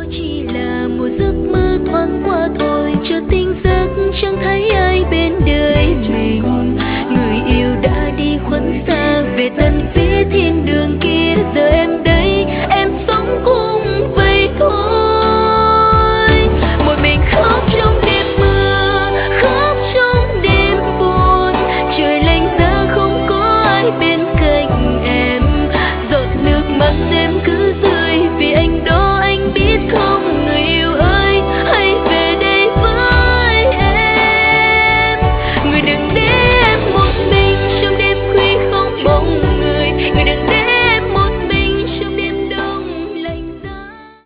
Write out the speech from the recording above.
chỉ là một giấc mơ thoáng qua thôi, chợt tỉnh giấc chẳng thấy ai.